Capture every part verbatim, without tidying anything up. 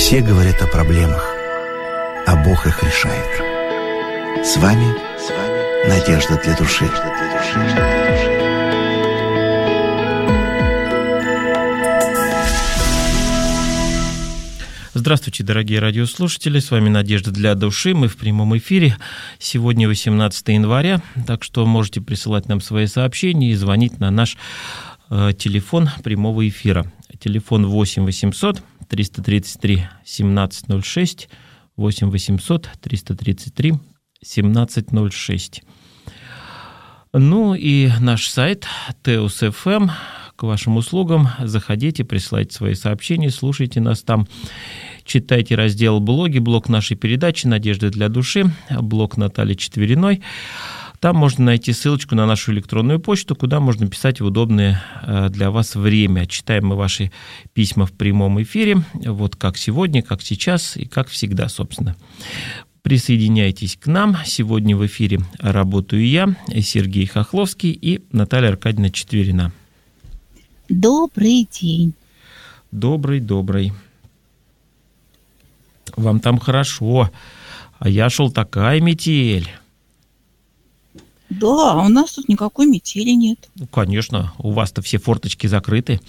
Все говорят о проблемах, а Бог их решает. С вами, с вами Надежда для души. Здравствуйте, дорогие радиослушатели, с вами Надежда для души, мы в прямом эфире, сегодня восемнадцатое января, так что можете присылать нам свои сообщения и звонить на наш э, телефон прямого эфира. Телефон восемь восемьсот триста тридцать три семнадцать ноль шесть, восемь восемьсот триста тридцать три семнадцать ноль шесть. Ну и наш сайт Теос точка эф эм к вашим услугам. Заходите, присылайте свои сообщения, слушайте нас там. Читайте раздел «Блоги», блог нашей передачи «Надежда для души», блог Натальи Четвериной. Там можно найти ссылочку на нашу электронную почту, куда можно писать в удобное для вас время. Читаем мы ваши письма в прямом эфире, вот как сегодня, как сейчас и как всегда, собственно. Присоединяйтесь к нам. Сегодня в эфире работаю я, Сергей Хохловский и Наталья Аркадьевна Четверина. Добрый день. Добрый, добрый. Вам там хорошо, а я шел такая метель. Да, у нас тут никакой метели нет. Ну, конечно, у вас-то все форточки закрыты,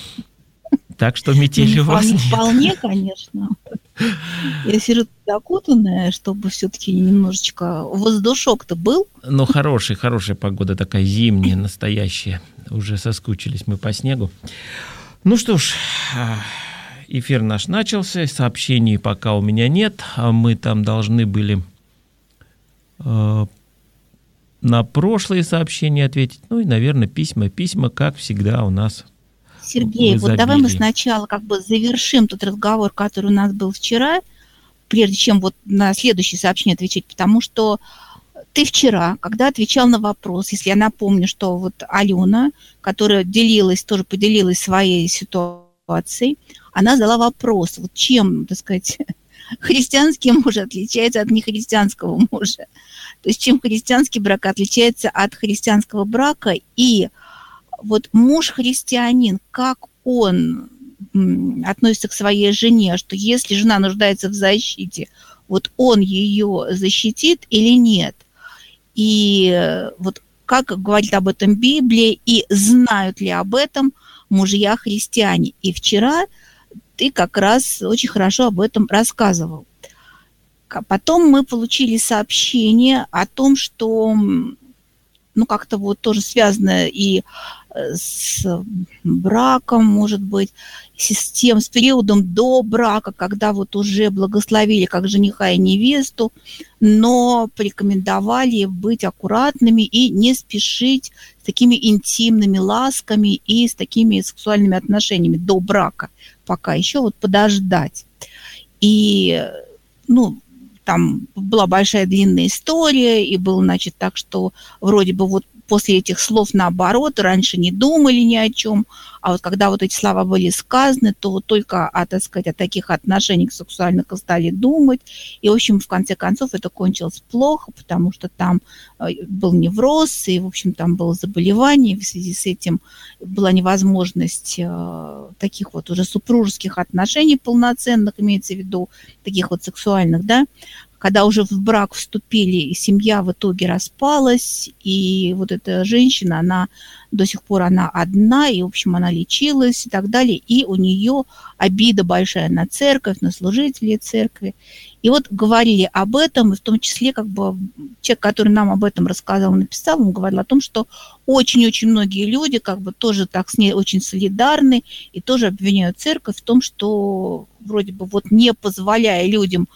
так что метели у вас нет. Вполне, конечно. Я сижу закутанная, чтобы все-таки немножечко воздушок-то был. Ну, хорошая, хорошая погода, такая зимняя, настоящая. Уже соскучились мы по снегу. Ну что ж, эфир наш начался, сообщений пока у меня нет. Мы там должны были э, на прошлые сообщения ответить. Ну и, наверное, письма. Письма, как всегда, у нас. Сергей, вот давай мы сначала как бы завершим тот разговор, который у нас был вчера, прежде чем вот на следующее сообщение отвечать, потому что ты вчера, когда отвечал на вопрос, если я напомню, что вот Алена, которая делилась, тоже поделилась своей ситуацией, она задала вопрос, вот чем, так сказать, христианский муж отличается от нехристианского мужа, то есть чем христианский брак отличается от христианского брака, и вот муж-христианин, как он относится к своей жене, что если жена нуждается в защите, вот он ее защитит или нет? И вот как говорит об этом Библия, и знают ли об этом мужья-христиане? И вчера ты как раз очень хорошо об этом рассказывал. Потом мы получили сообщение о том, что, ну, как-то вот тоже связано и с браком, может быть, с тем, с периодом до брака, когда вот уже благословили как жениха и невесту, но порекомендовали быть аккуратными и не спешить с такими интимными ласками и с такими сексуальными отношениями до брака, пока еще вот подождать. И, ну, там была большая длинная история, и было, значит, так, что вроде бы вот после этих слов наоборот, раньше не думали ни о чем, а вот когда вот эти слова были сказаны, то только, а, так сказать, о таких отношениях сексуальных стали думать, и, в общем, в конце концов это кончилось плохо, потому что там был невроз, и, в общем, там было заболевание, в связи с этим была невозможность э, таких вот уже супружеских отношений полноценных, имеется в виду таких вот сексуальных, да, когда уже в брак вступили, и семья в итоге распалась, и вот эта женщина, она до сих пор она одна, и, в общем, она лечилась и так далее, и у нее обида большая на церковь, на служителей церкви. И вот говорили об этом, и в том числе, как бы, человек, который нам об этом рассказал, написал, он говорил о том, что очень-очень многие люди, как бы, тоже так с ней очень солидарны, и тоже обвиняют церковь в том, что, вроде бы, вот не позволяя людям.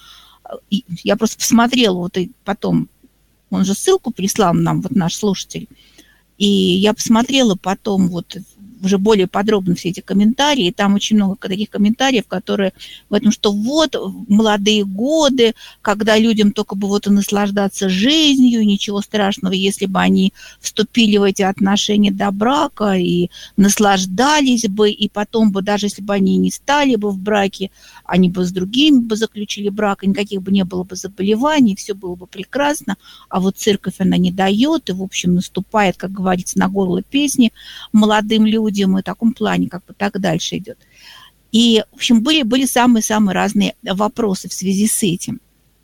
Я просто посмотрела вот и потом, он же ссылку прислал нам, вот наш слушатель, и я посмотрела потом вот уже более подробно все эти комментарии, и там очень много таких комментариев, которые в этом, что вот молодые годы, когда людям только бы вот и наслаждаться жизнью, ничего страшного, если бы они вступили в эти отношения до брака и наслаждались бы, и потом бы, даже если бы они не стали бы в браке, они бы с другими бы заключили брак, и никаких бы не было бы заболеваний, все было бы прекрасно, а вот церковь, она не дает, и, в общем, наступает, как говорится, на горло песни молодым людям, и в таком плане как бы так дальше идет. И, в общем, были, были самые-самые разные вопросы в связи с этим.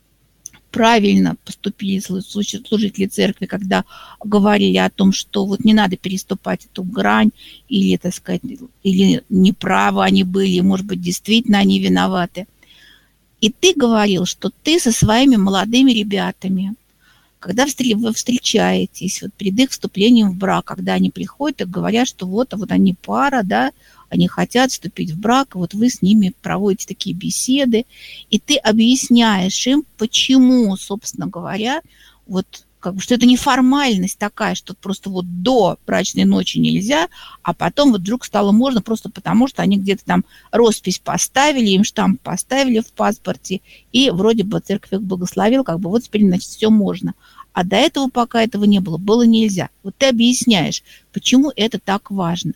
Правильно поступили служители церкви, когда говорили о том, что вот не надо переступать эту грань, или, так сказать, или неправы они были, может быть, действительно они виноваты. И ты говорил, что ты со своими молодыми ребятами, когда вы встречаетесь вот перед их вступлением в брак, когда они приходят и говорят, что вот, вот они пара, да, они хотят вступить в брак, вот вы с ними проводите такие беседы, и ты объясняешь им, почему, собственно говоря, вот как бы, что это не формальность такая, что просто вот до брачной ночи нельзя, а потом вот вдруг стало можно просто потому, что они где-то там роспись поставили, им штамп поставили в паспорте, и вроде бы церковь их благословила, как бы вот теперь, значит, все можно. А до этого, пока этого не было, было нельзя. Вот ты объясняешь, почему это так важно.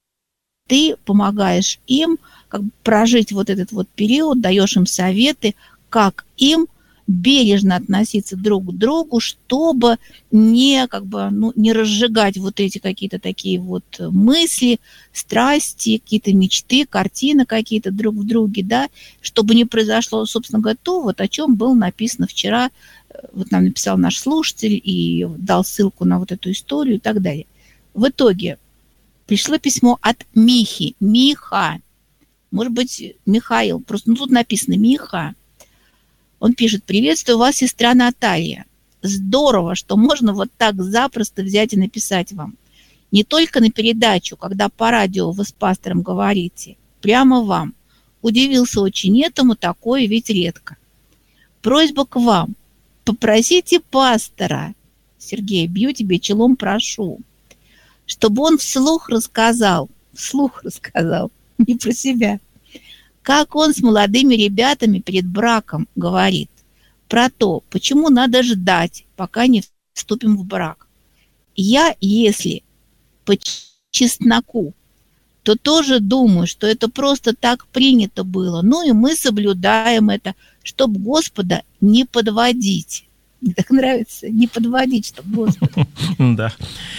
Ты помогаешь им как бы прожить вот этот вот период, даешь им советы, как им бережно относиться друг к другу, чтобы не, как бы, ну, не разжигать вот эти какие-то такие вот мысли, страсти, какие-то мечты, картины какие-то друг в друге, да, чтобы не произошло, собственно говоря, то, вот о чем было написано вчера, вот нам написал наш слушатель и дал ссылку на вот эту историю и так далее. В итоге пришло письмо от Михи. Миха. Может быть, Михаил. Просто ну, тут написано Миха. Он пишет: приветствую вас, сестра Наталья. Здорово, что можно вот так запросто взять и написать вам. Не только на передачу, когда по радио вы с пастором говорите. Прямо вам. Удивился очень этому, такое ведь редко. Просьба к вам. Попросите пастора, Сергей, бью тебе челом, прошу, чтобы он вслух рассказал, вслух рассказал, не про себя, как он с молодыми ребятами перед браком говорит про то, почему надо ждать, пока не вступим в брак. Я, если по чесноку, то тоже думаю, что это просто так принято было. Ну и мы соблюдаем это, чтобы Господа не подводить. Мне так нравится, не подводить, чтобы Господа. Да.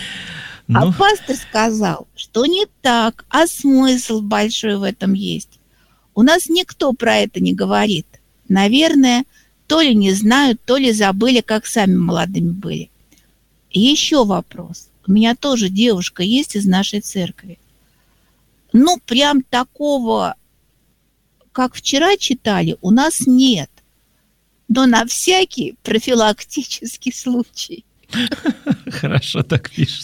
А пастор сказал, что не так, а смысл большой в этом есть. У нас никто про это не говорит. Наверное, то ли не знают, то ли забыли, как сами молодыми были. И еще вопрос. У меня тоже девушка есть из нашей церкви. Ну, прям такого, как вчера читали, у нас нет. Но на всякий профилактический случай. Хорошо так пишет.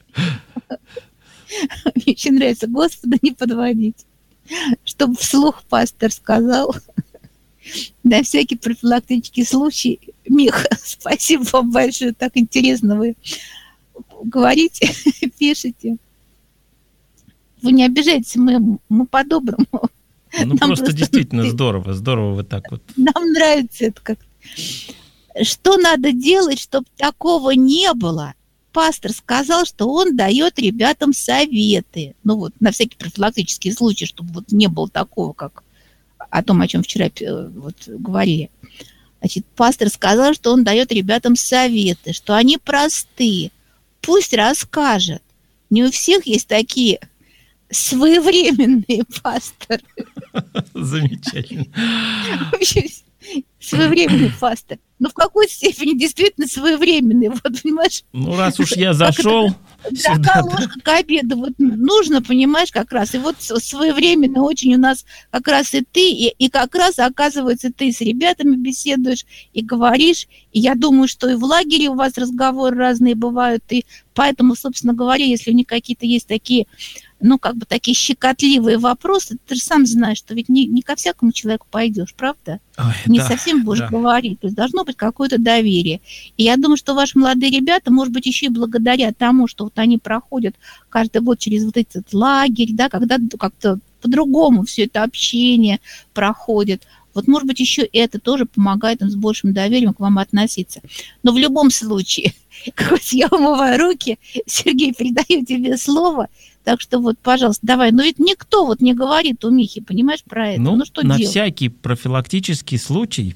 Мне очень нравится, Господа не подводить. Чтобы вслух пастор сказал. На всякий профилактический случай. Миха, спасибо вам большое. Так интересно вы говорите, пишете. Вы не обижайтесь, мы, мы по-доброму. Ну, просто, просто действительно здорово, здорово вот так вот. Нам нравится это как. Что надо делать, чтобы такого не было? Пастор сказал, что он дает ребятам советы. Ну вот, на всякий профилактический случай, чтобы вот не было такого, как о том, о чем вчера вот говорили. Значит, пастор сказал, что он дает ребятам советы, что они простые. Пусть расскажет. Не у всех есть такие своевременные пасторы. Замечательно. Вообще, своевременный пастор. Но в какой степени действительно своевременный. Вот, понимаешь? Ну, раз уж я зашел сюда, ложка к обеду. Вот нужно, понимаешь, как раз. И вот своевременно очень у нас как раз и ты, и, и как раз, оказывается, ты с ребятами беседуешь и говоришь. И я думаю, что и в лагере у вас разговоры разные бывают. И поэтому, собственно говоря, если у них какие-то есть такие, ну, как бы такие щекотливые вопросы, ты же сам знаешь, что ведь не, не ко всякому человеку пойдешь, правда? Ой, не да, совсем будешь да. говорить. То есть должно быть какое-то доверие. И я думаю, что ваши молодые ребята, может быть, еще и благодаря тому, что вот они проходят каждый год через вот этот лагерь, да, когда как-то по-другому все это общение проходит. Вот, может быть, еще это тоже помогает им с большим доверием к вам относиться. Но в любом случае, хоть я умываю руки, Сергей, передаю тебе слово. Так что вот, пожалуйста, давай. Но ведь никто вот не говорит у Михи, понимаешь, про это. Ну, ну что на делать? всякий профилактический случай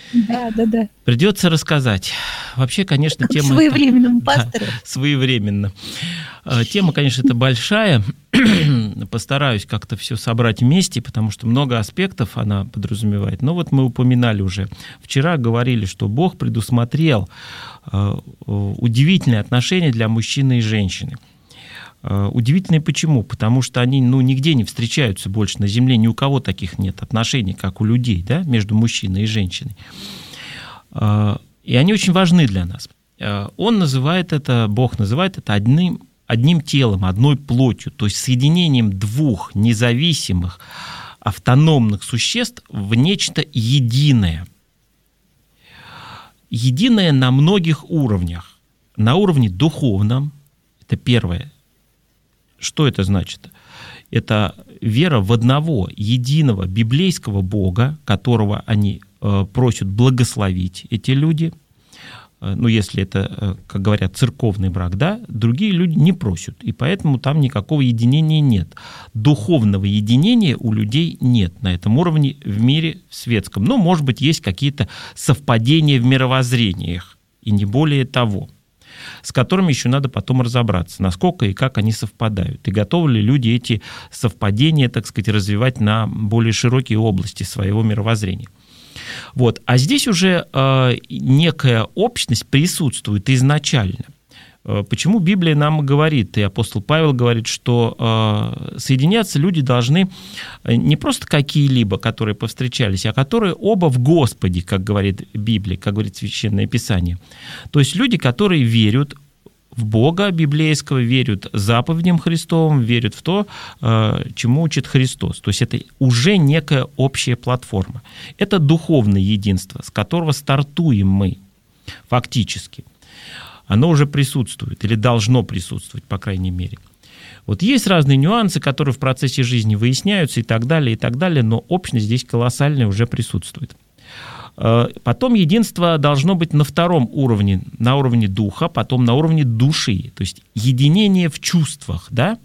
Да, да, да. Придется рассказать. Вообще, конечно, тема... Своевременному пастору. Да, своевременно. Тема, конечно, это большая. Постараюсь как-то все собрать вместе, потому что много аспектов она подразумевает. Но вот мы упоминали уже. Вчера говорили, что Бог предусмотрел удивительные отношения для мужчины и женщины. Удивительные почему? Потому что они ну, нигде не встречаются больше на земле, ни у кого таких нет отношений, как у людей, да, между мужчиной и женщиной. И они очень важны для нас. Он называет это, Бог называет это одним, одним телом, одной плотью, то есть соединением двух независимых, автономных существ в нечто единое. Единое на многих уровнях. На уровне духовном, это первое. Что это значит? Это вера в одного единого библейского Бога, которого они э, просят благословить, эти люди. Э, ну, если это, э, как говорят, церковный брак, да, другие люди не просят, и поэтому там никакого единения нет. Духовного единения у людей нет на этом уровне в мире светском. Ну, может быть, есть какие-то совпадения в мировоззрениях, и не более того, с которыми еще надо потом разобраться, насколько и как они совпадают, и готовы ли люди эти совпадения, так сказать, развивать на более широкие области своего мировоззрения. Вот. А здесь уже э, некая общность присутствует изначально. Э, почему Библия нам говорит, и апостол Павел говорит, что э, соединяться люди должны не просто какие-либо, которые повстречались, а которые оба в Господе, как говорит Библия, как говорит Священное Писание. То есть люди, которые верят в Бога библейского, верят заповедям Христовым, верят в то, чему учит Христос. То есть это уже некая общая платформа. Это духовное единство, с которого стартуем мы фактически. Оно уже присутствует или должно присутствовать, по крайней мере. Вот есть разные нюансы, которые в процессе жизни выясняются и так далее, и так далее, но общность здесь колоссальная уже присутствует. Потом единство должно быть на втором уровне, на уровне духа, потом на уровне души, то есть единение в чувствах, да?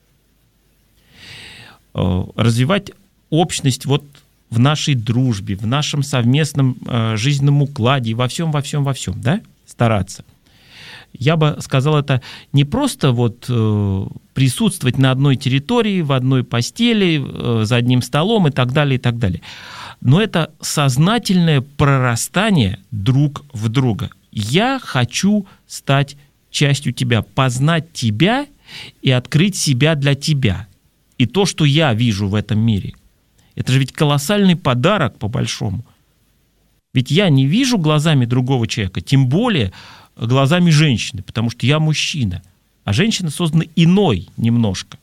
Развивать общность вот в нашей дружбе, в нашем совместном жизненном укладе, во всем, во всем, во всем, да? Стараться. Я бы сказал, это не просто вот присутствовать на одной территории, в одной постели, за одним столом и так далее, и так далее. Но это сознательное прорастание друг в друга. Я хочу стать частью тебя, познать тебя и открыть себя для тебя. И то, что я вижу в этом мире. Это же ведь колоссальный подарок по-большому. Ведь я не вижу глазами другого человека, тем более глазами женщины, потому что я мужчина, а женщина создана иной немножко.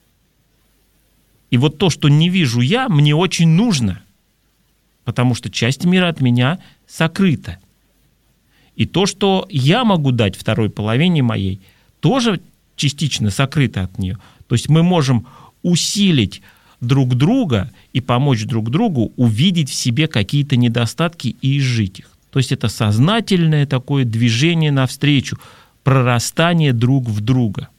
И вот то, что не вижу я, мне очень нужно, потому что часть мира от меня сокрыта. И то, что я могу дать второй половине моей, тоже частично сокрыто от нее. То есть мы можем усилить друг друга и помочь друг другу увидеть в себе какие-то недостатки и изжить их. То есть это сознательное такое движение навстречу, прорастание друг в друга.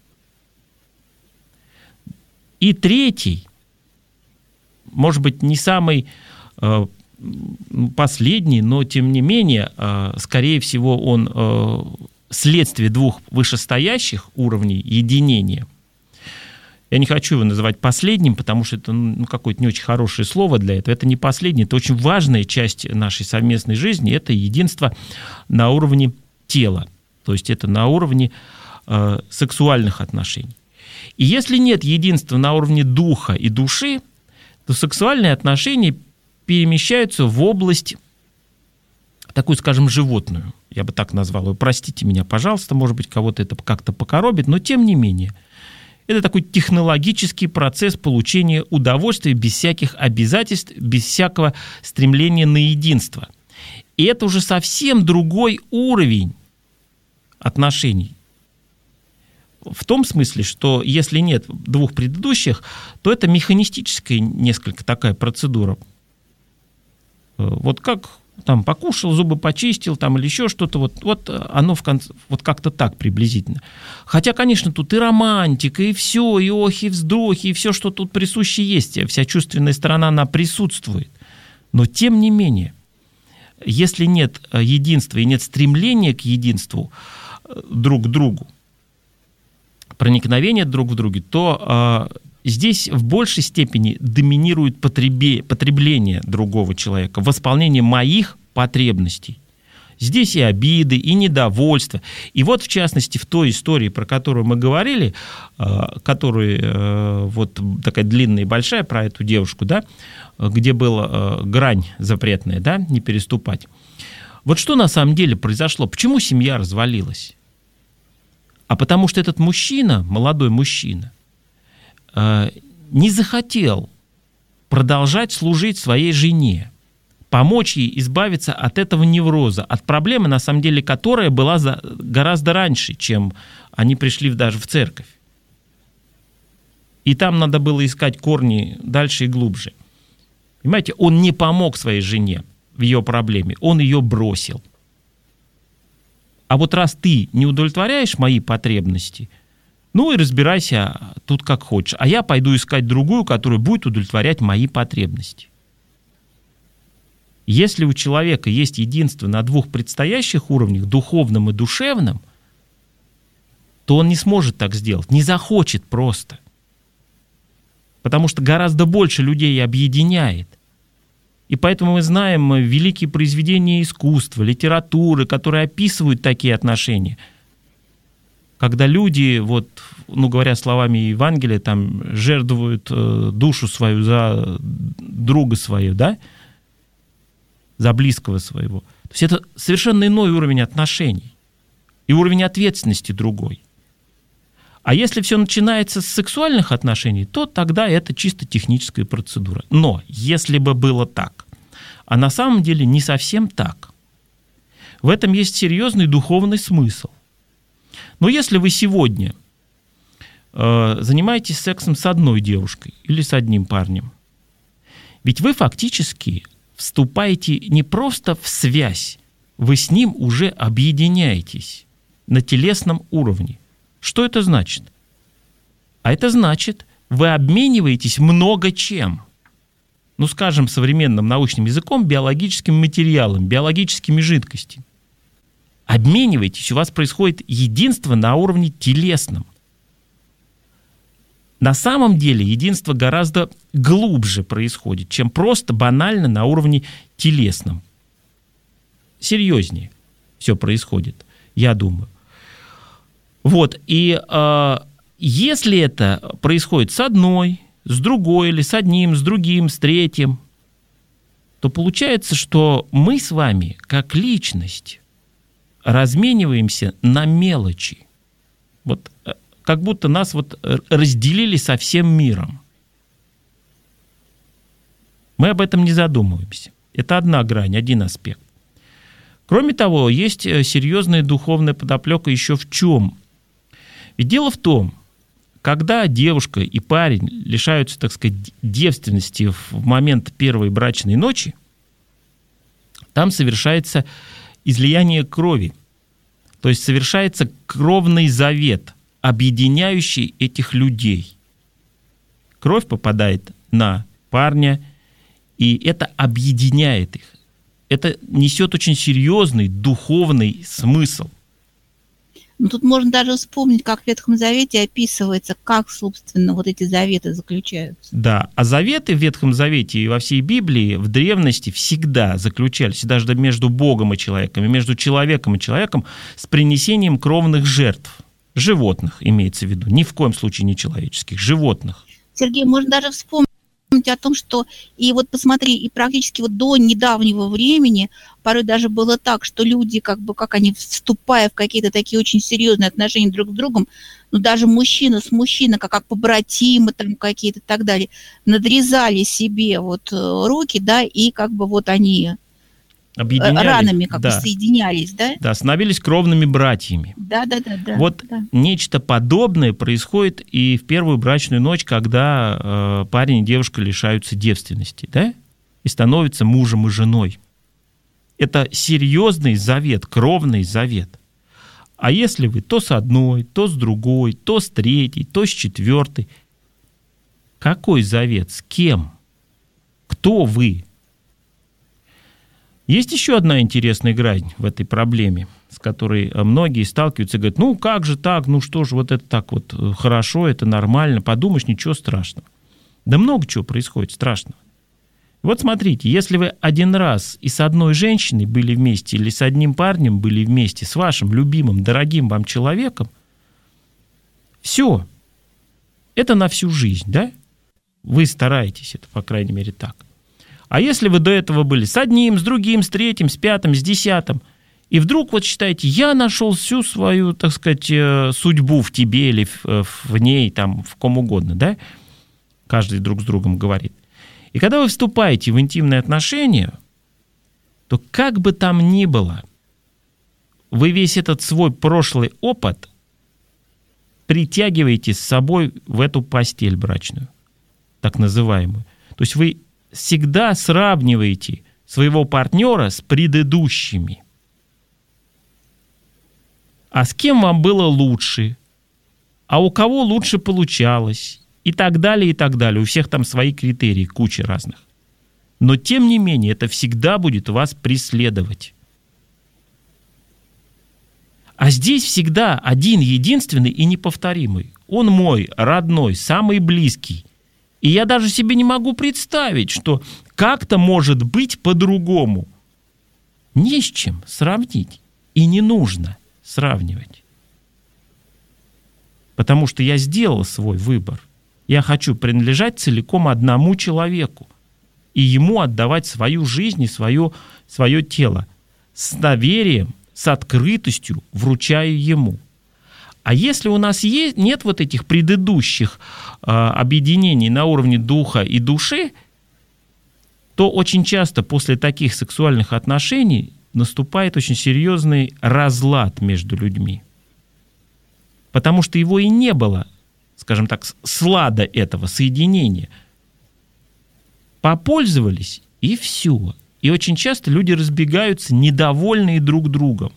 И третий, может быть, не самый э, последний, но тем не менее, э, скорее всего, он э, следствие двух вышестоящих уровней единения. Я не хочу его называть последним, потому что это ну, какое-то не очень хорошее слово для этого. Это не последний, это очень важная часть нашей совместной жизни. Это единство на уровне тела, то есть это на уровне э, сексуальных отношений. И если нет единства на уровне духа и души, то сексуальные отношения перемещаются в область такую, скажем, животную. Я бы так назвал ее. Простите меня, пожалуйста, может быть, кого-то это как-то покоробит, но тем не менее. Это такой технологический процесс получения удовольствия без всяких обязательств, без всякого стремления на единство. И это уже совсем другой уровень отношений. В том смысле, что если нет двух предыдущих, то это механистическая несколько такая процедура. Вот как там покушал, зубы почистил, там или еще что-то, вот, вот оно в конце, вот как-то так приблизительно. Хотя, конечно, тут и романтика, и все, и охи, и вздохи, и все, что тут присуще есть, вся чувственная сторона, она присутствует. Но, тем не менее, если нет единства и нет стремления к единству друг к другу, проникновения друг в друга, то здесь в большей степени доминирует потребе, потребление другого человека, восполнение моих потребностей. Здесь и обиды, и недовольство. И вот, в частности, в той истории, про которую мы говорили, которая вот такая длинная и большая, про эту девушку, да, где была грань запретная, да, не переступать. Вот что на самом деле произошло? Почему семья развалилась? А потому что этот мужчина, молодой мужчина, не захотел продолжать служить своей жене, помочь ей избавиться от этого невроза, от проблемы, на самом деле, которая была за, гораздо раньше, чем они пришли даже в церковь. И там надо было искать корни дальше и глубже. Понимаете, он не помог своей жене в ее проблеме, он ее бросил. А вот раз ты не удовлетворяешь мои потребности, ну и разбирайся тут как хочешь, а я пойду искать другую, которая будет удовлетворять мои потребности. Если у человека есть единство на двух предстоящих уровнях, духовном и душевном, то он не сможет так сделать, не захочет просто. Потому что гораздо больше людей объединяет. И поэтому мы знаем великие произведения искусства, литературы, которые описывают такие отношения. Когда люди, вот, ну, говоря словами Евангелия, там, жертвуют душу свою за друга своего, да, за близкого своего. То есть это совершенно иной уровень отношений. И уровень ответственности другой. А если все начинается с сексуальных отношений, то тогда это чисто техническая процедура. Но если бы было так, а на самом деле не совсем так, в этом есть серьезный духовный смысл. Но если вы сегодня э, занимаетесь сексом с одной девушкой или с одним парнем, ведь вы фактически вступаете не просто в связь, вы с ним уже объединяетесь на телесном уровне. Что это значит? А это значит, вы обмениваетесь много чем. Ну, скажем, современным научным языком, биологическим материалом, биологическими жидкостями. Обмениваетесь, у вас происходит единство на уровне телесном. На самом деле единство гораздо глубже происходит, чем просто банально на уровне телесном. Серьезнее все происходит, я думаю. Вот, и э, если это происходит с одной, с другой, или с одним, с другим, с третьим, то получается, что мы с вами, как личность, размениваемся на мелочи. Вот как будто нас вот разделили со всем миром. Мы об этом не задумываемся. Это одна грань, один аспект. Кроме того, есть серьезная духовная подоплека еще в чем? Ведь дело в том, когда девушка и парень лишаются, так сказать, девственности в момент первой брачной ночи, там совершается излияние крови. То есть совершается кровный завет, объединяющий этих людей. Кровь попадает на парня, и это объединяет их. Это несет очень серьезный духовный смысл. Ну, тут можно даже вспомнить, как в Ветхом Завете описывается, как, собственно, вот эти заветы заключаются. Да, а заветы в Ветхом Завете и во всей Библии в древности всегда заключались, даже между Богом и человеком, и между человеком и человеком, с принесением кровных жертв. Животных имеется в виду, ни в коем случае не человеческих, животных. Сергей, можно даже вспомнить о том, что и вот посмотри, и практически вот до недавнего времени порой даже было так, что люди, как бы, как они, вступая в какие-то такие очень серьезные отношения друг с другом, ну даже мужчина с мужчиной, как, как побратимы там какие-то и так далее, надрезали себе вот руки, да, и как бы вот они ранами как да. бы соединялись, да? Да, становились кровными братьями. Да, да, да, да. Вот да. Нечто подобное происходит и в первую брачную ночь, когда э, парень и девушка лишаются девственности, да, и становятся мужем и женой. Это серьезный завет, кровный завет. А если вы то с одной, то с другой, то с третьей, то с четвертой, какой завет, с кем? Кто вы? Есть еще одна интересная грань в этой проблеме, с которой многие сталкиваются и говорят, ну как же так, ну что же, вот это так вот хорошо, это нормально, подумаешь, ничего страшного. Да много чего происходит страшного. Вот смотрите, если вы один раз и с одной женщиной были вместе, или с одним парнем были вместе, с вашим любимым, дорогим вам человеком, все, это на всю жизнь, да? Вы стараетесь, это, по крайней мере, так. А если вы до этого были с одним, с другим, с третьим, с пятым, с десятым, и вдруг вот считаете, я нашел всю свою, так сказать, судьбу в тебе или в, в ней, там, в ком угодно, да? Каждый друг с другом говорит. И когда вы вступаете в интимные отношения, то как бы там ни было, вы весь этот свой прошлый опыт притягиваете с собой в эту постель брачную, так называемую. То есть вы всегда сравниваете своего партнера с предыдущими. А с кем вам было лучше? А у кого лучше получалось? И так далее, и так далее. У всех там свои критерии, куча разных. Но тем не менее, это всегда будет вас преследовать. А здесь всегда один, единственный и неповторимый. Он мой, родной, самый близкий. И я даже себе не могу представить, что как-то может быть по-другому. Не с чем сравнить. И не нужно сравнивать. Потому что я сделал свой выбор. Я хочу принадлежать целиком одному человеку. И ему отдавать свою жизнь и свое, свое тело. С доверием, с открытостью вручаю ему. А если у нас есть, нет вот этих предыдущих э, объединений на уровне духа и души, то очень часто после таких сексуальных отношений наступает очень серьезный разлад между людьми. Потому что его и не было, скажем так, слада этого соединения. Попользовались, и все. И очень часто люди разбегаются, недовольные друг другом.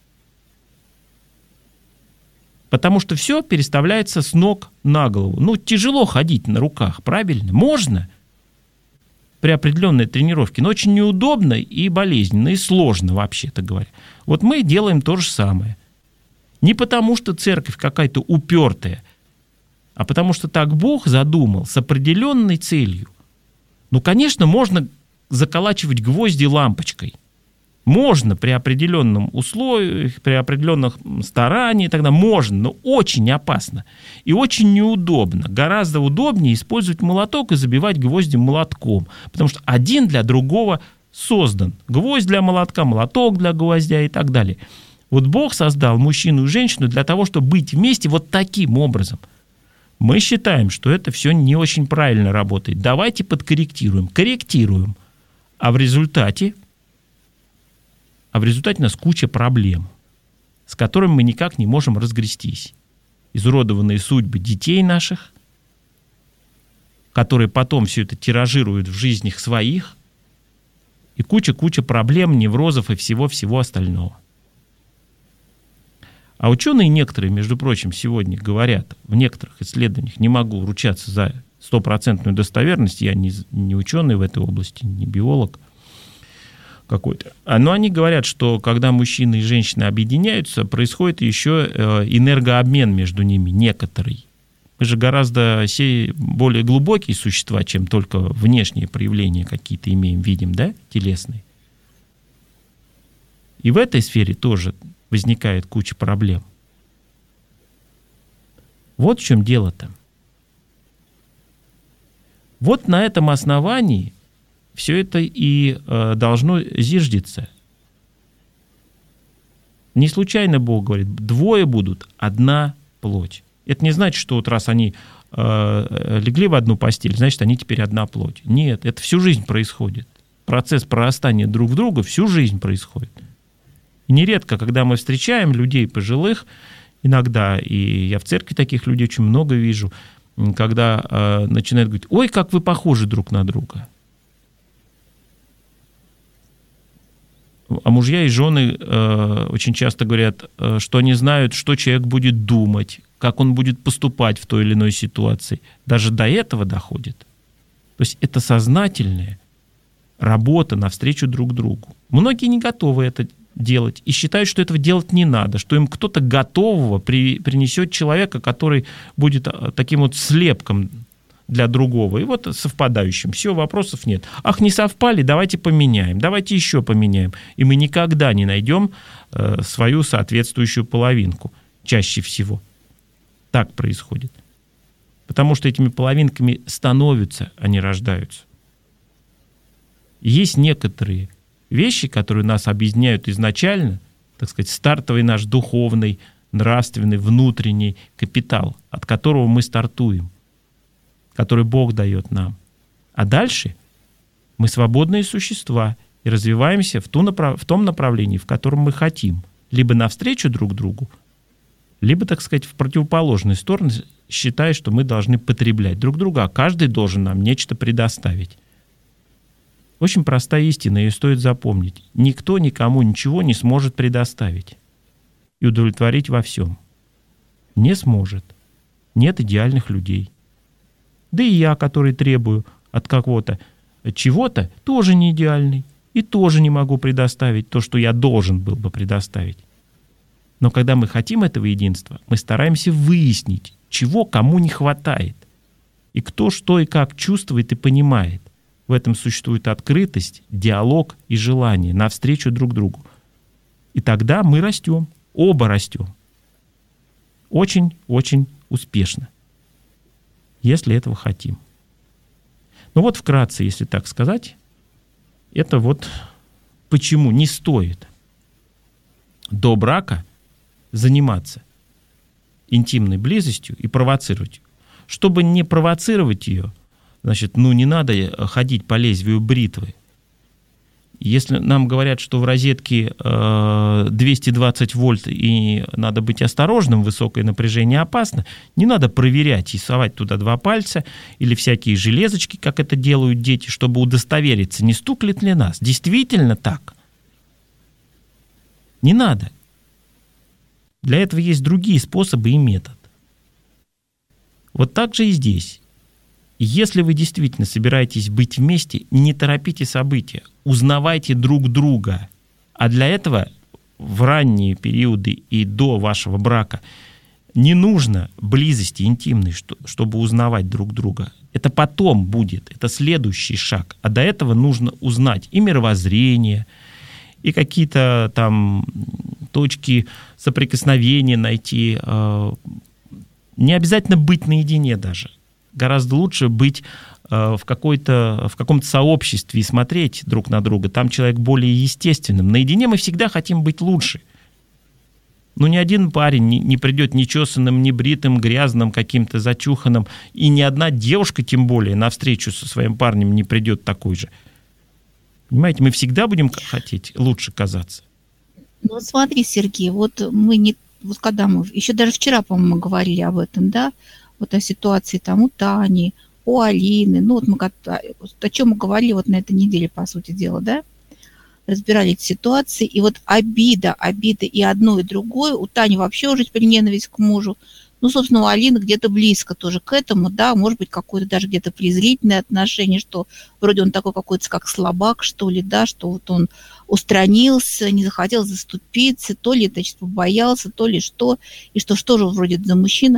Потому что все переставляется с ног на голову. Ну, тяжело ходить на руках, правильно? Можно при определенной тренировке, но очень неудобно и болезненно, и сложно, вообще-то говоря. Вот мы делаем то же самое. Не потому, что церковь какая-то упертая, а потому что так Бог задумал с определенной целью. Ну, конечно, можно заколачивать гвозди лампочкой. Можно при определенном условиях, при определенном старании, тогда можно, но очень опасно и очень неудобно. Гораздо удобнее использовать молоток и забивать гвозди молотком, потому что один для другого создан. Гвоздь для молотка, молоток для гвоздя и так далее. Вот Бог создал мужчину и женщину для того, чтобы быть вместе вот таким образом. Мы считаем, что это все не очень правильно работает. Давайте подкорректируем. Корректируем. А в результате, а в результате у нас куча проблем, с которыми мы никак не можем разгрестись. Изуродованные судьбы детей наших, которые потом все это тиражируют в жизнях своих, и куча-куча проблем, неврозов и всего-всего остального. А ученые некоторые, между прочим, сегодня говорят, в некоторых исследованиях, не могу ручаться за стопроцентную достоверность, я не, не ученый в этой области, не биолог какой-то, но они говорят, что когда мужчины и женщины объединяются, происходит еще энергообмен между ними некоторый. Мы же гораздо более глубокие существа, чем только внешние проявления какие-то имеем, видим, да, телесные. И в этой сфере тоже возникает куча проблем. Вот в чем дело-то. Вот на этом основании все это и э, должно зиждиться. Не случайно Бог говорит, двое будут, одна плоть. Это не значит, что вот раз они э, легли в одну постель, значит, они теперь одна плоть. Нет, это всю жизнь происходит. Процесс прорастания друг в друга всю жизнь происходит. И нередко, когда мы встречаем людей пожилых, иногда, и я в церкви таких людей очень много вижу, когда э, начинают говорить, ой, как вы похожи друг на друга. А мужья и жены э, очень часто говорят, э, что они знают, что человек будет думать, как он будет поступать в той или иной ситуации. Даже до этого доходит. То есть это сознательное работа навстречу друг другу. Многие не готовы это делать и считают, что этого делать не надо, что им кто-то готового при, принесет человека, который будет таким вот слепком для другого, и вот совпадающим. Все, вопросов нет. Ах, не совпали, давайте поменяем, давайте еще поменяем. И мы никогда не найдем э, свою соответствующую половинку, чаще всего. Так происходит. Потому что этими половинками становятся, а не рождаются. Есть некоторые вещи, которые нас объединяют изначально, так сказать, стартовый наш духовный, нравственный, внутренний капитал, от которого мы стартуем, который Бог дает нам. А дальше мы свободные существа и развиваемся в, ту направ... в том направлении, в котором мы хотим. Либо навстречу друг другу, либо, так сказать, в противоположную сторону, считая, что мы должны потреблять друг друга, а каждый должен нам нечто предоставить. Очень простая истина, ее стоит запомнить. Никто никому ничего не сможет предоставить и удовлетворить во всем. Не сможет. Нет идеальных людей. Да и я, который требую от кого-то чего-то, тоже не идеальный. И тоже не могу предоставить то, что я должен был бы предоставить. Но когда мы хотим этого единства, мы стараемся выяснить, чего кому не хватает. И кто что и как чувствует и понимает. В этом существует открытость, диалог и желание навстречу друг другу. И тогда мы растем, оба растем. Очень-очень успешно. Если этого хотим. Ну вот вкратце, если так сказать, это вот почему не стоит до брака заниматься интимной близостью и провоцировать. Чтобы не провоцировать ее, значит, ну не надо ходить по лезвию бритвы. Если нам говорят, что в розетке двести двадцать вольт и надо быть осторожным, высокое напряжение опасно, не надо проверять и совать туда два пальца или всякие железочки, как это делают дети, чтобы удостовериться, не стукнет ли нас. Действительно так. Не надо. Для этого есть другие способы и метод. Вот так же и здесь. Если вы действительно собираетесь быть вместе, не торопите события, узнавайте друг друга. А для этого в ранние периоды и до вашего брака не нужно близости интимной, чтобы узнавать друг друга. Это потом будет, это следующий шаг. А до этого нужно узнать и мировоззрение, и какие-то там точки соприкосновения найти. Не обязательно быть наедине даже. Гораздо лучше быть э, в, какой-то, в каком-то сообществе и смотреть друг на друга. Там человек более естественным. Наедине мы всегда хотим быть лучше. Но ни один парень не, не придет нечесанным, небритым, грязным, каким-то зачуханным. И ни одна девушка, тем более, на встречу со своим парнем не придет такой же. Понимаете, мы всегда будем хотеть лучше казаться. Ну, смотри, Сергей, вот мы не... Вот когда мы... Еще даже вчера, по-моему, говорили об этом, да? Вот о ситуации там у Тани, у Алины. Ну, вот мы о чем мы говорили вот на этой неделе, по сути дела, да? Разбирали эти ситуации. И вот обида, обида и одно, и другое. У Тани вообще уже теперь ненависть к мужу. Ну, собственно, у Алины где-то близко тоже к этому, да, может быть, какое-то даже где-то презрительное отношение, что вроде он такой какой-то как слабак, что ли, да, что вот он устранился, не захотел заступиться, то ли, значит, побоялся, то ли что, и что, что же вроде за мужчина.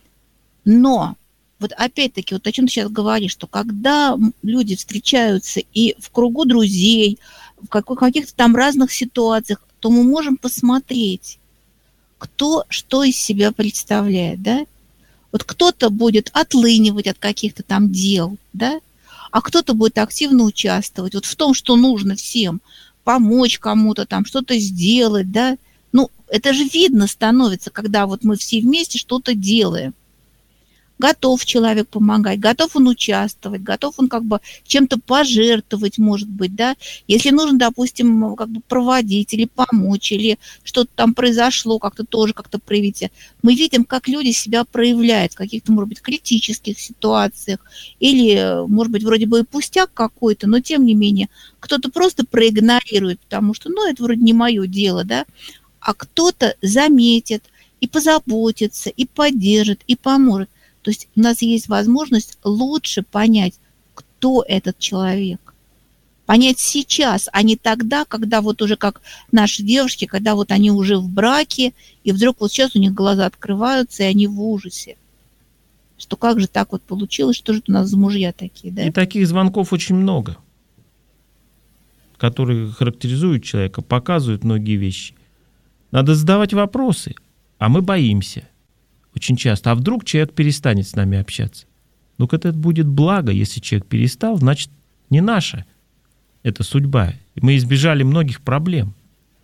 Но вот опять-таки, вот о чем ты сейчас говоришь, что когда люди встречаются и в кругу друзей, в каких-то там разных ситуациях, то мы можем посмотреть, кто что из себя представляет, да? Вот кто-то будет отлынивать от каких-то там дел, да? А кто-то будет активно участвовать вот в том, что нужно всем, помочь кому-то там, что-то сделать, да? Ну, это же видно становится, когда вот мы все вместе что-то делаем. Готов человек помогать, готов он участвовать, готов он как бы чем-то пожертвовать, может быть, да. Если нужно, допустим, как бы проводить или помочь, или что-то там произошло, как-то тоже как-то проявить. Мы видим, как люди себя проявляют в каких-то, может быть, критических ситуациях, или, может быть, вроде бы и пустяк какой-то, но тем не менее, кто-то просто проигнорирует, потому что, ну, это вроде не мое дело, да, а кто-то заметит и позаботится, и поддержит, и поможет. То есть у нас есть возможность лучше понять, кто этот человек. Понять сейчас, а не тогда, когда вот уже как наши девушки, когда вот они уже в браке, и вдруг вот сейчас у них глаза открываются, и они в ужасе. Что как же так вот получилось, что же это у нас за мужья такие, да? И таких звонков очень много, которые характеризуют человека, показывают многие вещи. Надо задавать вопросы, а мы боимся очень часто. А вдруг человек перестанет с нами общаться? Ну-ка, это будет благо, если человек перестал, значит, не наше. Это судьба. Мы избежали многих проблем.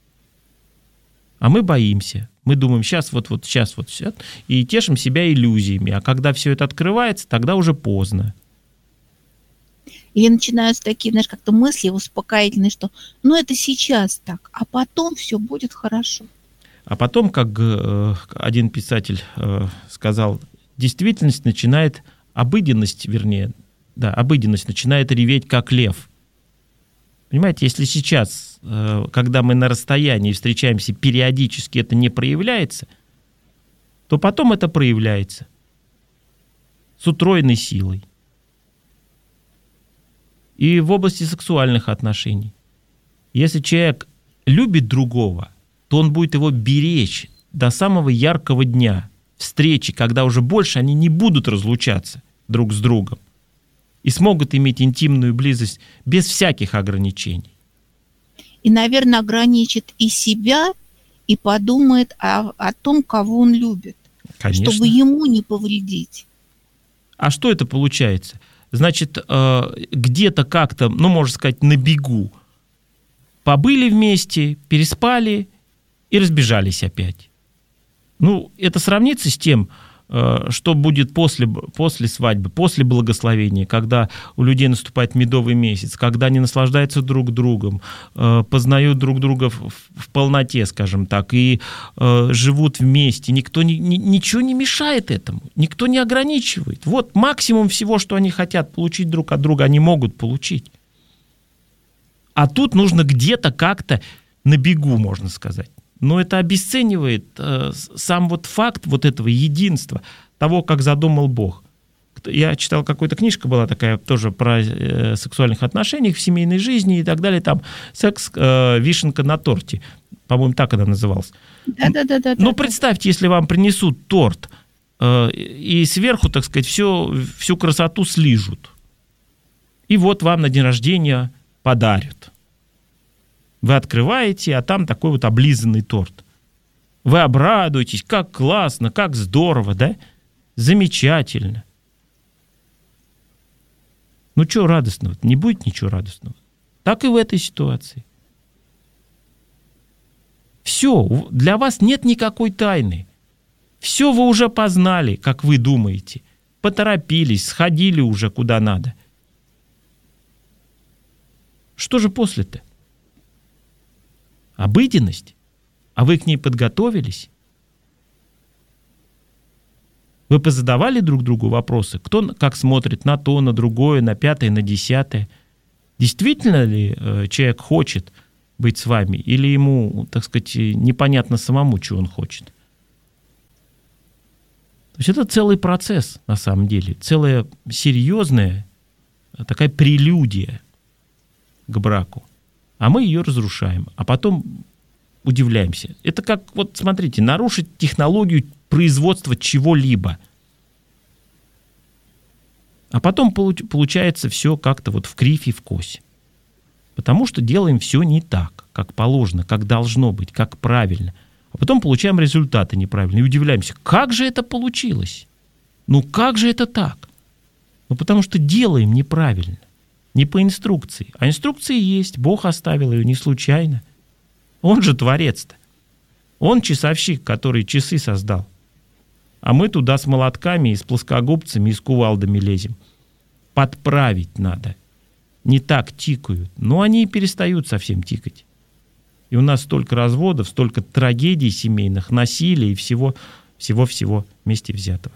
А мы боимся. Мы думаем, сейчас вот, вот, сейчас вот, сейчас, и тешим себя иллюзиями. А когда все это открывается, тогда уже поздно. Или начинаются такие, знаешь, как-то мысли успокоительные, что ну это сейчас так, а потом все будет хорошо. А потом, как э, один писатель э, сказал, действительность начинает, обыденность, вернее, да, обыденность начинает реветь, как лев. Понимаете, если сейчас, когда мы на расстоянии встречаемся, периодически это не проявляется, то потом это проявляется с утроенной силой. И в области сексуальных отношений. Если человек любит другого, то он будет его беречь до самого яркого дня встречи, когда уже больше они не будут разлучаться друг с другом. И смогут иметь интимную близость без всяких ограничений. И, наверное, ограничит и себя, и подумает о, о том, кого он любит. Конечно. Чтобы ему не повредить. А что это получается? Значит, где-то как-то, ну, можно сказать, на бегу побыли вместе, переспали и разбежались опять. Ну, это сравнится с тем, что будет после, после свадьбы, после благословения, когда у людей наступает медовый месяц, когда они наслаждаются друг другом, познают друг друга в, в полноте, скажем так, и э, живут вместе. Никто не, ни, ничего не мешает этому, никто не ограничивает. Вот максимум всего, что они хотят получить друг от друга, они могут получить. А тут нужно где-то как-то на бегу, можно сказать. Но это обесценивает э, сам вот факт вот этого единства, того, как задумал Бог. Я читал, какая-то книжка была такая тоже про э, сексуальных отношениях в семейной жизни и так далее. Там секс, э, вишенка на торте. По-моему, так она называлась. Да-да-да. Ну, представьте, если вам принесут торт, э, и сверху, так сказать, все, всю красоту слижут. И вот вам на день рождения подарят. Вы открываете, а там такой вот облизанный торт. Вы обрадуетесь, как классно, как здорово, да? Замечательно. Ну, что радостного? Не будет ничего радостного. Так и в этой ситуации. Все, для вас нет никакой тайны. Все вы уже познали, как вы думаете. Поторопились, сходили уже куда надо. Что же после-то? Обыденность? А вы к ней подготовились? Вы позадавали друг другу вопросы? Кто как смотрит на то, на другое, на пятое, на десятое? Действительно ли э, человек хочет быть с вами? Или ему, так сказать, непонятно самому, чего он хочет? То есть это целый процесс, на самом деле. Целая серьезная такая прелюдия к браку. А мы ее разрушаем, а потом удивляемся. Это как, вот смотрите, нарушить технологию производства чего-либо. А потом получается все как-то вот в кривь и в кось. Потому что делаем все не так, как положено, как должно быть, как правильно. А потом получаем результаты неправильные и удивляемся, как же это получилось? Ну как же это так? Ну потому что делаем неправильно. Не по инструкции. А инструкции есть. Бог оставил ее не случайно. Он же творец-то. Он часовщик, который часы создал. А мы туда с молотками, и с плоскогубцами, и с кувалдами лезем. Подправить надо. Не так тикают. Но они и перестают совсем тикать. И у нас столько разводов, столько трагедий семейных, насилия и всего, всего-всего вместе взятого.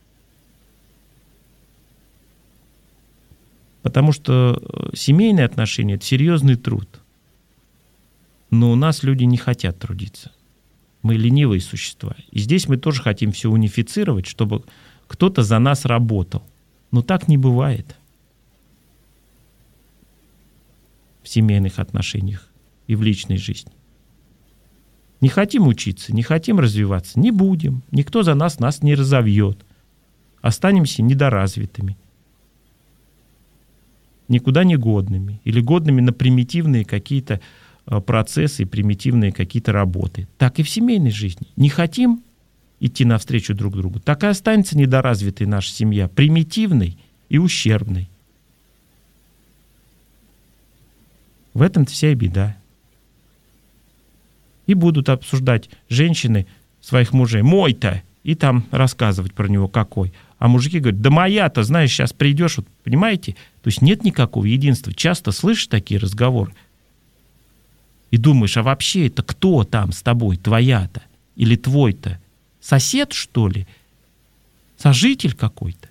Потому что семейные отношения – это серьезный труд. Но у нас люди не хотят трудиться. Мы ленивые существа. И здесь мы тоже хотим все унифицировать, чтобы кто-то за нас работал. Но так не бывает. в семейных отношениях и в личной жизни. Не хотим учиться, не хотим развиваться, не будем. Никто за нас нас не разовьет. Останемся недоразвитыми, никуда не годными или годными на примитивные какие-то процессы, примитивные какие-то работы. Так и в семейной жизни. Не хотим идти навстречу друг другу, так и останется недоразвитой наша семья, примитивной и ущербной. В этом-то вся и беда. И будут обсуждать женщины своих мужей. Мой-то! И там рассказывать про него какой. А мужики говорят, да моя-то, знаешь, сейчас придешь, вот, понимаете? То есть нет никакого единства. Часто слышишь такие разговоры и думаешь, а вообще это кто там с тобой, твоя-то или твой-то? Сосед, что ли? Сожитель какой-то?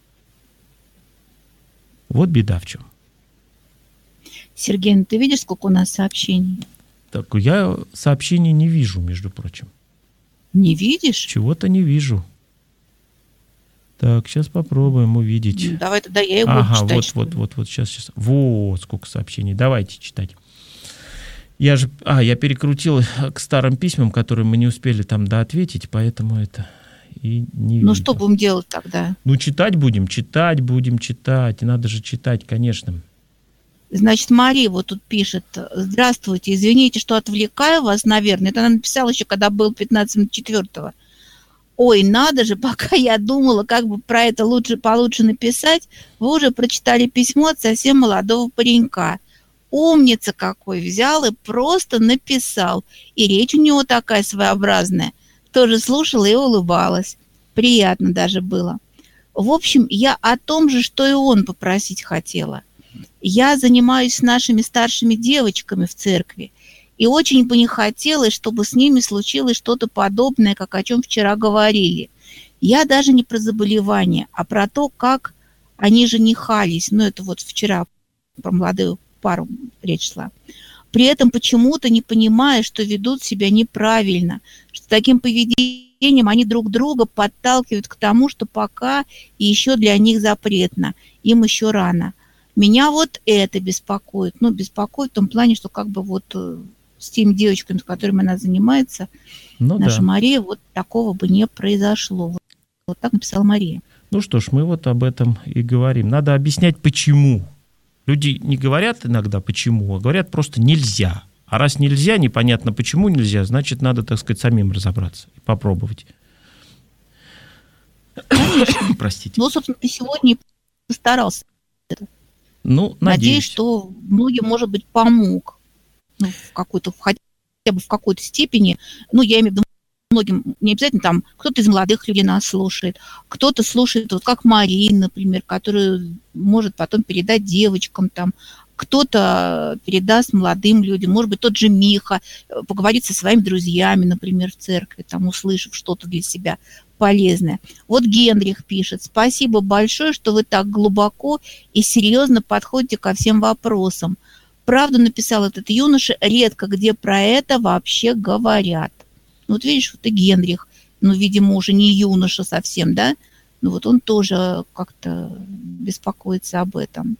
Вот беда в чем. Сергей, ну ты видишь, сколько у нас сообщений? Так, я сообщений не вижу, между прочим. Не видишь? Чего-то не вижу. Так, сейчас попробуем увидеть. Ну, давай тогда я и буду ага, читать. вот, вот, вот, вот, сейчас, сейчас. Вот сколько сообщений. Давайте читать. Я же, а, я перекрутил к старым письмам, которые мы не успели там доответить, поэтому это и не Ну, видно. что будем делать тогда? Ну, читать будем, читать будем, читать. И надо же читать, конечно. Значит, Мария вот тут пишет. Здравствуйте, извините, что отвлекаю вас, наверное. Это она написала еще, когда был пятнадцатого четвёртого. Ой, надо же, пока я думала, как бы про это лучше получше написать, вы уже прочитали письмо от совсем молодого паренька. Умница какой, взял и просто написал. И речь у него такая своеобразная. Тоже слушала и улыбалась. Приятно даже было. В общем, я о том же, что и он попросить хотела. Я занимаюсь с нашими старшими девочками в церкви, и очень бы не хотелось, чтобы с ними случилось что-то подобное, как о чем вчера говорили. Я даже не про заболевание, а про то, как они женихались. Ну, это вот вчера про молодую пару речь шла. При этом почему-то не понимая, что ведут себя неправильно, что таким поведением они друг друга подталкивают к тому, что пока и еще для них запретно, им еще рано. Меня вот это беспокоит. Ну, беспокоит в том плане, что как бы вот с теми девочками, с которыми она занимается, ну, наша да. Мария, вот такого бы не произошло. Вот, вот так написала Мария. Ну что ж, мы вот об этом и говорим. Надо объяснять, почему. Люди не говорят иногда почему, а говорят просто нельзя. А раз нельзя, непонятно почему нельзя, значит, надо, так сказать, самим разобраться и попробовать. Конечно. Простите. Ну, собственно, ты сегодня постарался. Ну, надеюсь. Надеюсь, что многим, может быть, помог. Ну, в какой-то, хотя бы в какой-то степени. Ну, я имею в виду, многим не обязательно там, кто-то из молодых людей нас слушает, кто-то слушает, вот как Марина, например, которую может потом передать девочкам там, кто-то передаст молодым людям, может быть, тот же Миха поговорит со своими друзьями, например, в церкви, там, услышав что-то для себя полезное. Вот Генрих пишет: спасибо большое, что вы так глубоко и серьезно подходите ко всем вопросам. Правду написал этот юноша, редко где про это вообще говорят. Ну, вот видишь, вот и Генрих, ну, видимо, уже не юноша совсем, да? Ну, вот он тоже как-то беспокоится об этом.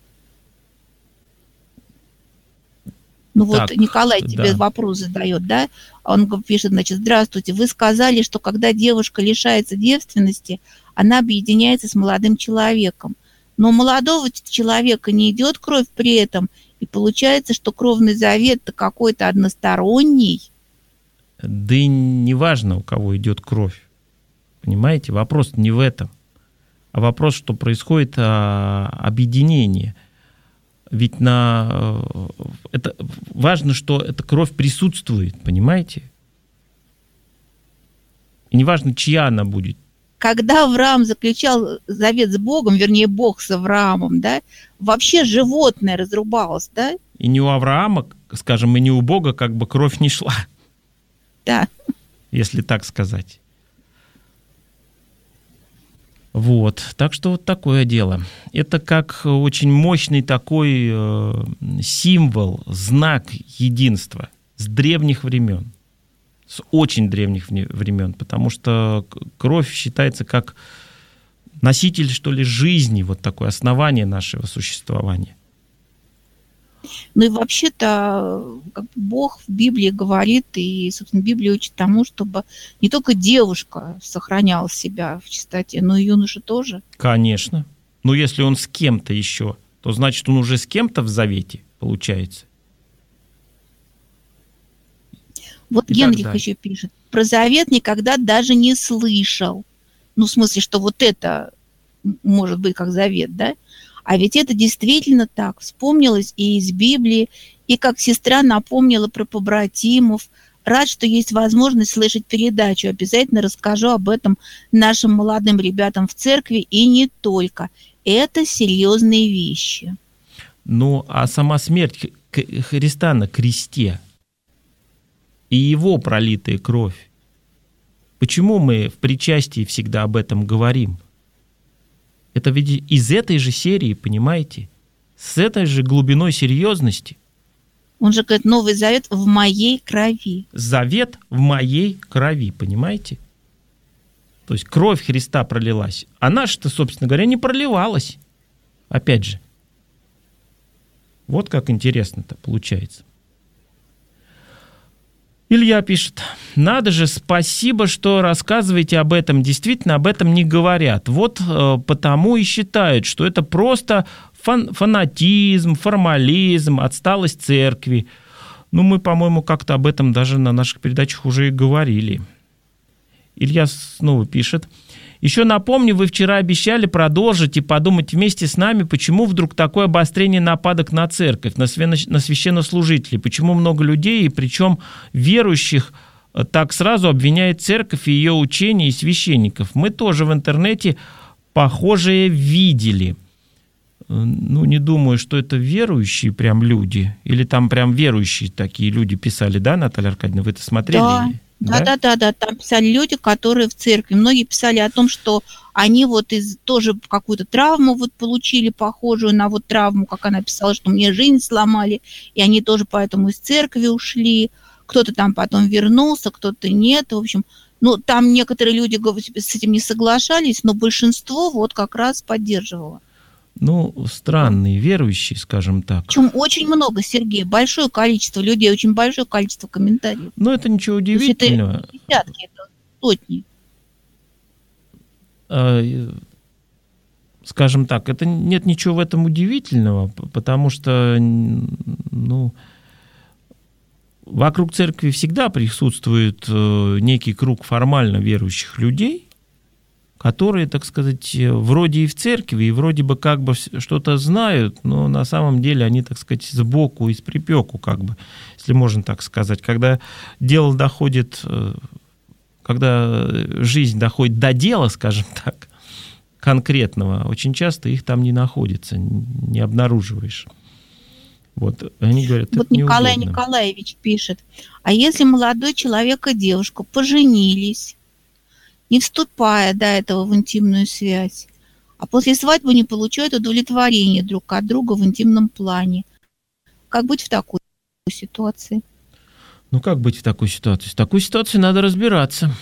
Ну, так, вот Николай тебе да. вопрос задает, да? Он пишет, значит, здравствуйте, вы сказали, что когда девушка лишается девственности, она объединяется с молодым человеком. Но у молодого человека не идет кровь при этом, и получается, что кровный завет-то какой-то односторонний. Да и не важно, у кого идет кровь. Понимаете, вопрос не в этом. А вопрос, что происходит а, объединение. Ведь на, это важно, что эта кровь присутствует, понимаете? И не важно, чья она будет. Когда Авраам заключал завет с Богом, вернее, Бог с Авраамом, да, вообще животное разрубалось, да? И не у Авраама, скажем, и не у Бога как бы кровь не шла. Да. Если так сказать. Вот, так что вот такое дело. Это как очень мощный такой э, символ, знак единства с древних времен, с очень древних времен, потому что кровь считается как носитель, что ли, жизни, вот такое основание нашего существования. Ну и вообще-то как Бог в Библии говорит, и, собственно, Библия учит тому, чтобы не только девушка сохраняла себя в чистоте, но и юноша тоже. Конечно. Но если он с кем-то еще, то значит, он уже с кем-то в завете, получается. Вот и Генрих еще пишет, про завет никогда даже не слышал. Ну, в смысле, что вот это может быть как завет, да? А ведь это действительно так. Вспомнилось и из Библии, и как сестра напомнила про побратимов. Рад, что есть возможность слышать передачу. Обязательно расскажу об этом нашим молодым ребятам в церкви и не только. Это серьезные вещи. Ну, а сама смерть Христа на кресте и его пролитая кровь. Почему мы в причастии всегда об этом говорим? Это ведь из этой же серии, понимаете? С этой же глубиной серьезности. Он же говорит, Новый Завет в моей крови. Завет в моей крови, понимаете? То есть кровь Христа пролилась. А наша-то, собственно говоря, не проливалась. Опять же. Вот как интересно-то получается. Илья пишет, надо же, спасибо, что рассказываете об этом. Действительно, об этом не говорят. Вот э, потому и считают, что это просто фан- фанатизм, формализм, отсталость церкви. Ну, мы, по-моему, как-то об этом даже на наших передачах уже и говорили. Илья снова пишет. Еще напомню, вы вчера обещали продолжить и подумать вместе с нами, почему вдруг такое обострение нападок на церковь, на священнослужителей, почему много людей, и причем верующих, так сразу обвиняет церковь и ее учения и священников. Мы тоже в интернете похожее видели. Ну, не думаю, что это верующие прям люди, или там прям верующие такие люди писали, да, Наталья Аркадьевна, вы это смотрели? Да. Да, да, да, да, там писали люди, которые в церкви. Многие писали о том, что они вот из тоже какую-то травму вот получили, похожую на вот травму, как она писала, что мне жизнь сломали, и они тоже поэтому из церкви ушли. Кто-то там потом вернулся, кто-то нет. В общем, ну, там некоторые люди с этим не соглашались, но большинство вот как раз поддерживало. Ну, странные верующие, скажем так. Причем очень много, Сергей, большое количество людей, очень большое количество комментариев. Ну, это ничего удивительного. Это десятки, это сотни. Скажем так, это нет ничего в этом удивительного, потому что, ну, вокруг церкви всегда присутствует некий круг формально верующих людей, которые, так сказать, вроде и в церкви, и вроде бы как бы что-то знают, но на самом деле они, так сказать, сбоку и с припеку, как бы, если можно так сказать. Когда дело доходит, когда жизнь доходит до дела, скажем так, конкретного, очень часто их там не находится, не обнаруживаешь. Вот, они говорят, вот это Николай неудобно. Николаевич пишет, а если молодой человек и девушка поженились, не вступая до этого в интимную связь, а после свадьбы не получают удовлетворения друг от друга в интимном плане. Как быть в такой ситуации? Ну, как быть в такой ситуации? В такой ситуации надо разбираться.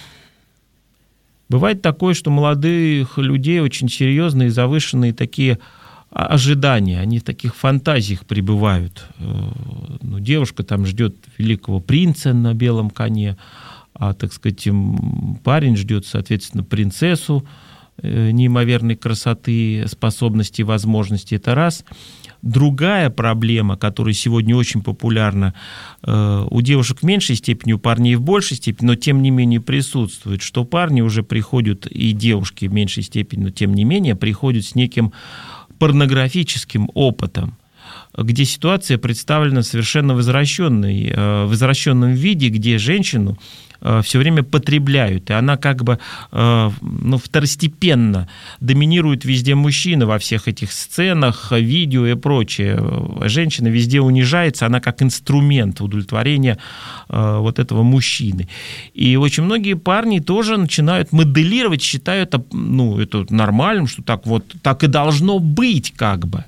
Бывает такое, что молодых людей очень серьезные, завышенные такие ожидания, они в таких фантазиях пребывают. Ну, девушка там ждет великого принца на белом коне, а, так сказать, парень ждет, соответственно, принцессу неимоверной красоты, способностей, возможностей. Это раз. Другая проблема, которая сегодня очень популярна, у девушек в меньшей степени, у парней в большей степени, но тем не менее присутствует, что парни уже приходят, и девушки в меньшей степени, но тем не менее приходят с неким порнографическим опытом, где ситуация представлена совершенно в извращенной, в извращенном виде, где женщину все время потребляют, и она как бы ну, второстепенно доминирует везде мужчина во всех этих сценах, видео и прочее. Женщина везде унижается, она как инструмент удовлетворения вот этого мужчины. И очень многие парни тоже начинают моделировать, считают это, ну, это нормальным, что так вот так и должно быть как бы.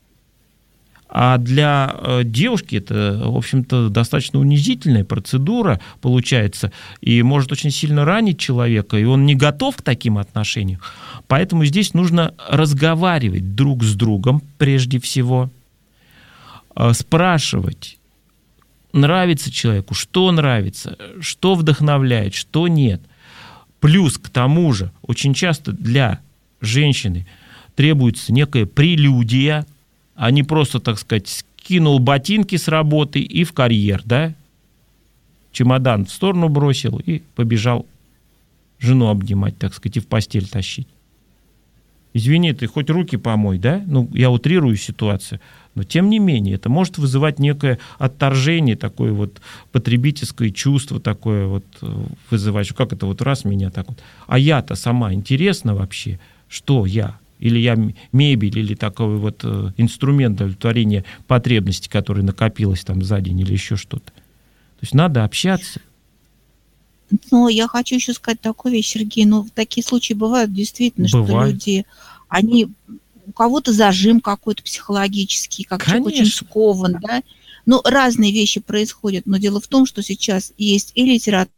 А для девушки это, в общем-то, достаточно унизительная процедура получается и может очень сильно ранить человека, и он не готов к таким отношениям. Поэтому здесь нужно разговаривать друг с другом прежде всего, спрашивать, нравится человеку, что нравится, что вдохновляет, что нет. Плюс к тому же очень часто для женщины требуется некая прелюдия, а не просто, так сказать, скинул ботинки с работы и в карьер, да? Чемодан в сторону бросил и побежал жену обнимать, так сказать, и в постель тащить. Извини, ты хоть руки помой, да? Ну, я утрирую ситуацию. Но, тем не менее, это может вызывать некое отторжение, такое вот потребительское чувство, такое вот вызывать. Как это вот раз меня так вот... А я-то сама интересно вообще, что я? Или я мебель, или такой вот инструмент удовлетворения потребностей, который накопилось там за день, или еще что-то. То есть надо общаться. Но я хочу еще сказать такую вещь, Сергей, ну, такие случаи бывают действительно, Бывает. Что люди, они, у кого-то зажим какой-то психологический, как человек очень скован, да, ну, разные вещи происходят, но дело в том, что сейчас есть и литература,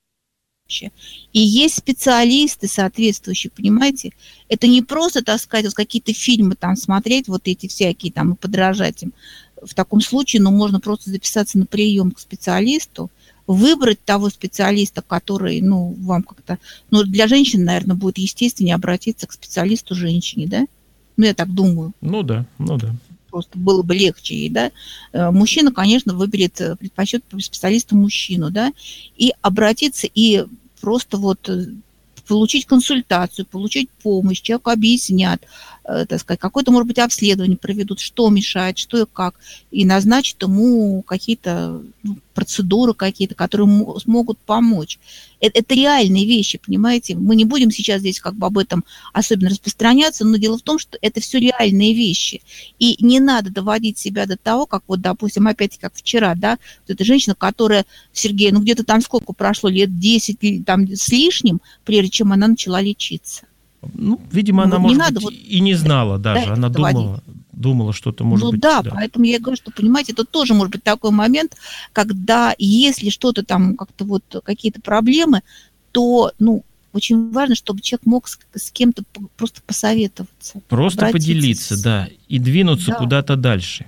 и есть специалисты соответствующие, понимаете, это не просто, так сказать, вот какие-то фильмы там смотреть, вот эти всякие там, и подражать им. В таком случае, ну, можно просто записаться на прием к специалисту, выбрать того специалиста, который, ну, вам как-то... Ну, для женщин, наверное, будет естественнее обратиться к специалисту женщине, да? Ну, я так думаю. Ну, да, ну, да. Просто было бы легче ей, да? Мужчина, конечно, выберет, предпочтет специалиста мужчину, да? И обратиться, и просто вот получить консультацию, получить помощь, человеку объяснят, э, так сказать, какое-то, может быть, обследование проведут, что мешает, что и как, и назначат ему какие-то ну, процедуры какие-то, которые смогут помочь. Это, это реальные вещи, понимаете? Мы не будем сейчас здесь как бы об этом особенно распространяться, но дело в том, что это все реальные вещи. И не надо доводить себя до того, как вот, допустим, опять-таки, как вчера, да, вот эта женщина, которая, Сергей, ну где-то там сколько прошло, лет десять там, с лишним, прежде чем она начала лечиться. Ну, видимо, она, ну, может надо быть, вот и не знала даже, да, она думала, думала, что-то может ну, быть. Ну да, да, поэтому я говорю, что, понимаете, это тоже может быть такой момент, когда если что-то там, как-то вот какие-то проблемы, то, ну, очень важно, чтобы человек мог с, с кем-то просто посоветоваться. Просто поделиться, да, и двинуться да. куда-то дальше.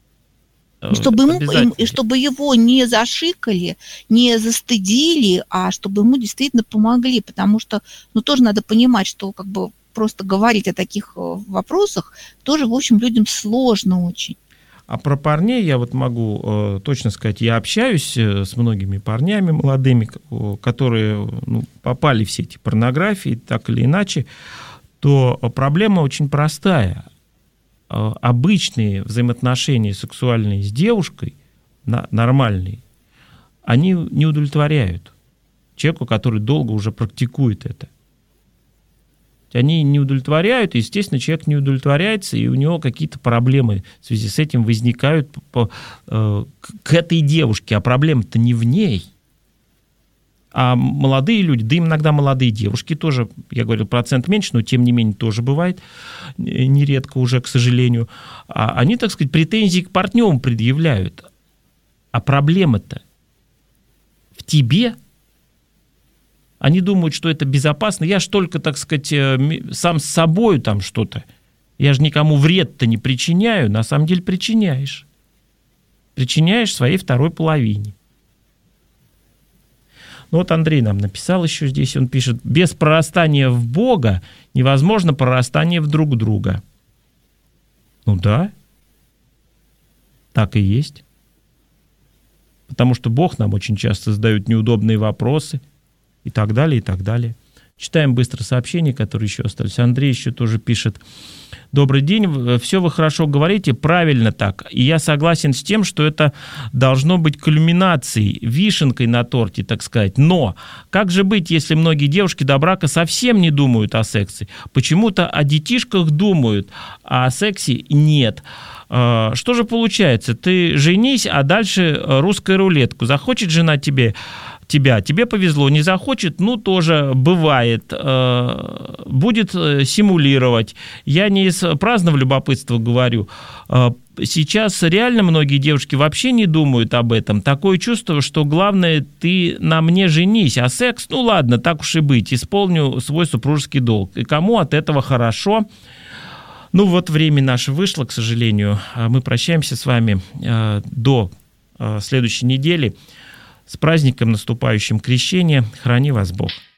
И чтобы, ему, и чтобы его не зашикали, не застыдили, а чтобы ему действительно помогли, потому что, ну, тоже надо понимать, что как бы просто говорить о таких вопросах тоже, в общем, людям сложно очень. А про парней я вот могу э, точно сказать, я общаюсь с многими парнями молодыми, которые ну, попали в сети порнографии, так или иначе, то проблема очень простая. Обычные взаимоотношения сексуальные с девушкой, на, нормальные, они не удовлетворяют человеку, который долго уже практикует это. Они не удовлетворяют, и, естественно, человек не удовлетворяется, и у него какие-то проблемы в связи с этим возникают по, э, к этой девушке, а проблема-то не в ней. А молодые люди, да и иногда молодые девушки тоже, я говорил, процент меньше, но тем не менее тоже бывает, нередко уже, к сожалению, а они, так сказать, претензии к партнерам предъявляют. А проблема-то в тебе. Они думают, что это безопасно. Я ж только, так сказать, сам с собой там что-то. Я же никому вред-то не причиняю. На самом деле причиняешь. Причиняешь своей второй половине. Ну вот Андрей нам написал еще здесь, он пишет, без прорастания в Бога невозможно прорастание в друг друга. Ну да, так и есть. Потому что Бог нам очень часто задает неудобные вопросы и так далее, и так далее. Читаем быстро сообщения, которые еще остались. Андрей еще тоже пишет. Добрый день, все вы хорошо говорите, правильно так. И я согласен с тем, что это должно быть кульминацией, вишенкой на торте, так сказать. Но как же быть, если многие девушки до брака совсем не думают о сексе? Почему-то о детишках думают, а о сексе нет. Что же получается? Ты женись, а дальше русская рулетка. Захочет жена тебе... тебя, тебе повезло, не захочет, ну, тоже бывает, будет симулировать. Я не из праздного любопытства говорю. Сейчас реально многие девушки вообще не думают об этом. Такое чувство, что главное, ты на мне женись, а секс, ну, ладно, так уж и быть, исполню свой супружеский долг. И кому от этого хорошо? Ну вот время наше вышло, к сожалению. Мы прощаемся с вами до следующей недели. С праздником наступающим Крещения. Храни вас Бог.